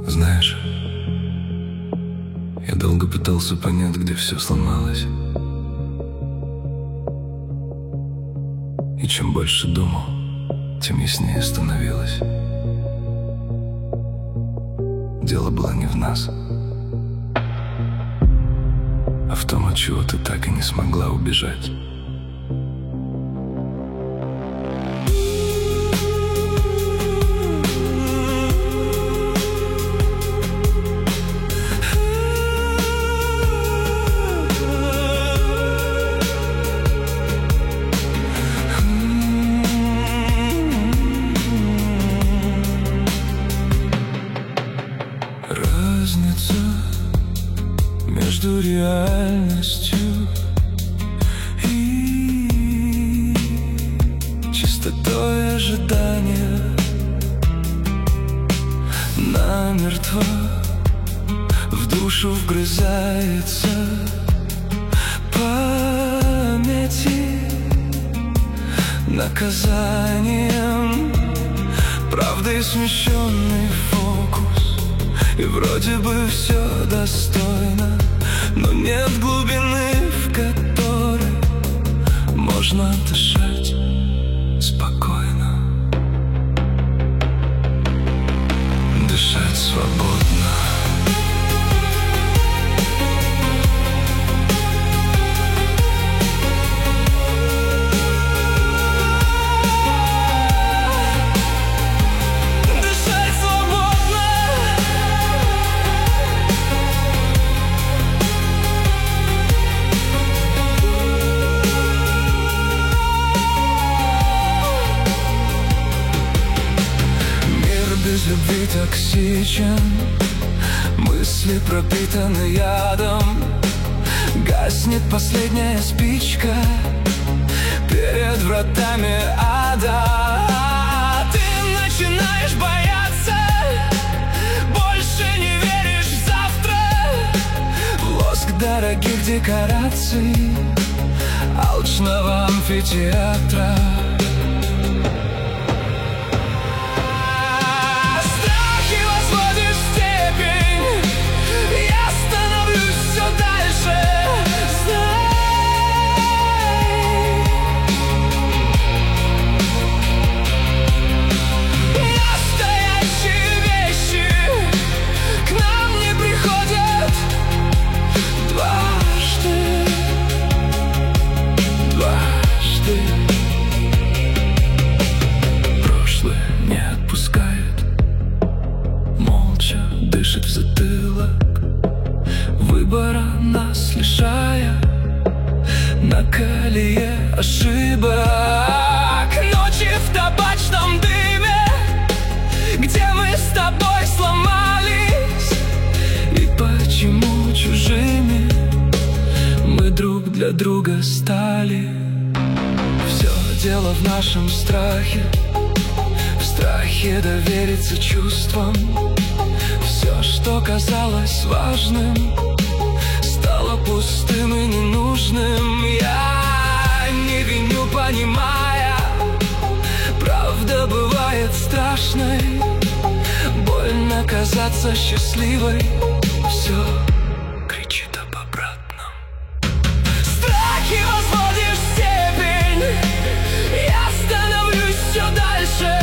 Знаешь, я долго пытался понять, где все сломалось. И чем больше думал, тем яснее становилось. Дело было не в нас, а в том, от чего ты так и не смогла убежать. Разница между реальностью и чистотой ожидания намертво в душу вгрызается памяти наказанием, правдой смещенный фокус. И вроде бы все достойно, но нет глубины, в которой можно дышать спокойно, дышать свободно. Без любви токсичен, мысли пропитаны ядом. Гаснет последняя спичка перед вратами ада. Ты начинаешь бояться, больше не веришь в завтра, в лоск дорогих декораций алчного амфитеатра. Дышит в затылок, выбора нас лишая, на колее ошибок. Ночи в табачном дыме, где мы с тобой сломались, и почему чужими мы друг для друга стали. Все дело в нашем страхе, в страхе довериться чувствам. Все, что казалось важным, стало пустым и ненужным. Я не виню, понимая, правда бывает страшной. Больно казаться счастливой, все кричит об обратном. Страхи возводишь в степень, я становлюсь все дальше.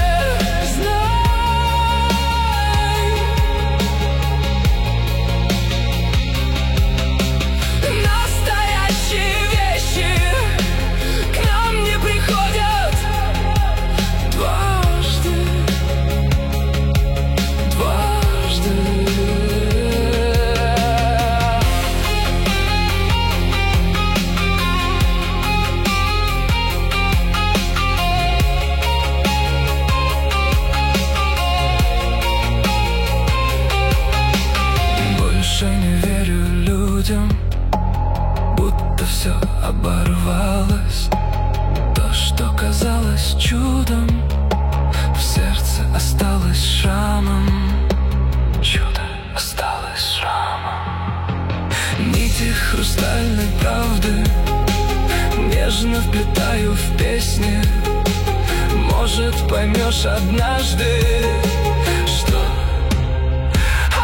Не верю людям, будто все оборвалось. То, что казалось чудом, в сердце осталось шрамом. Чудо осталось шрамом. Нити хрустальной правды нежно вплетаю в песни. Может, поймешь однажды, что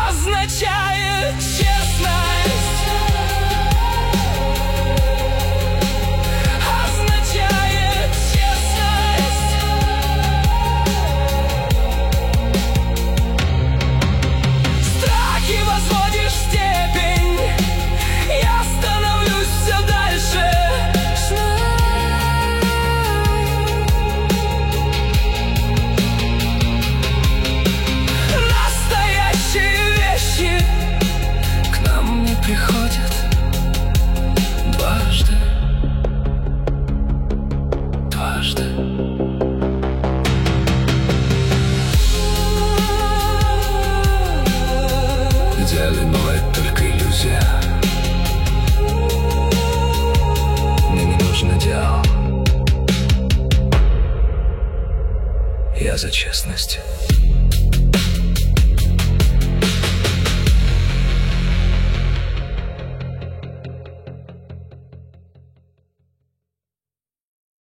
Я за честность.